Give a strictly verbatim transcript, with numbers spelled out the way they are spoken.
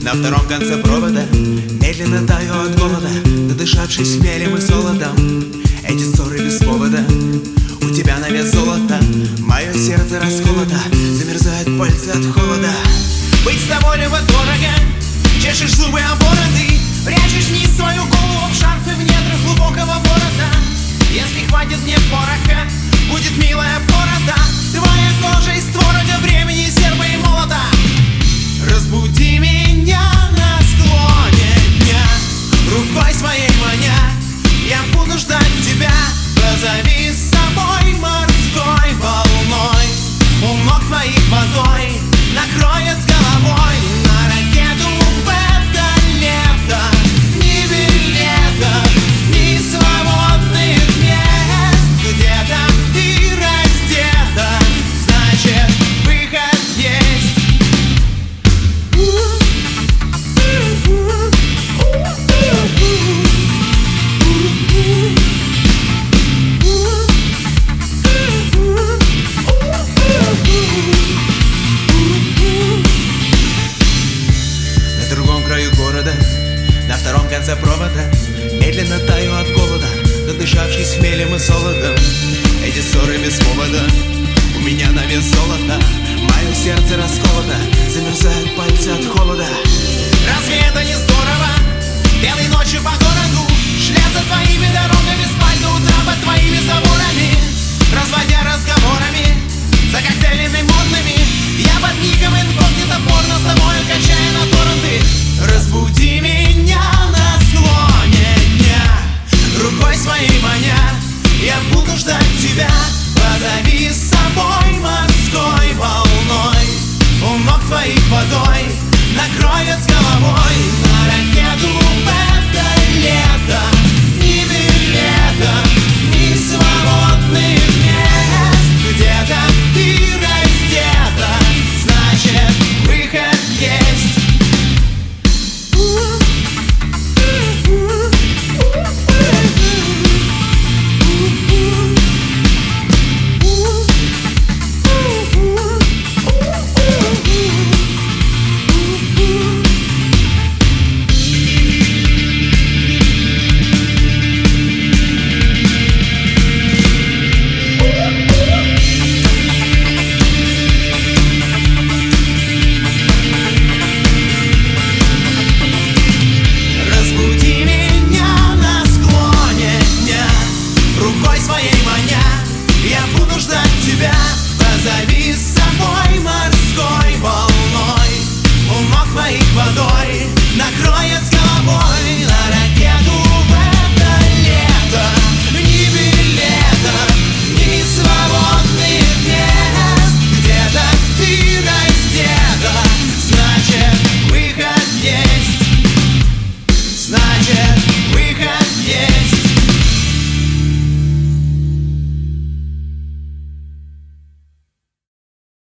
На втором конце провода медленно таю от голода, надышавшись хмелем и солодом. Эти ссоры без повода, у тебя на вес золота. Мое сердце расколото, замерзают пальцы от холода. Быть с тобой любо-дорого, чешешь зубы о бороды, прячешь вниз свою голову в шарфе в недрах глубокого города. Если хватит мне пороха, будет милая борода, твоя кожа из творога, времени, серпа и молота. Разбуди меня на склоне дня, рукой своей маня, я буду ждать тебя. Позови с собой морской волной, у ног твоих водой накроет с головой. На ракету в это лето ни билетов, ни свободных мест. Где-то ты раздета, значит выход есть. На другом краю города, на втором конце провода медленно таю от голода, надышавшись хмелем и солодом.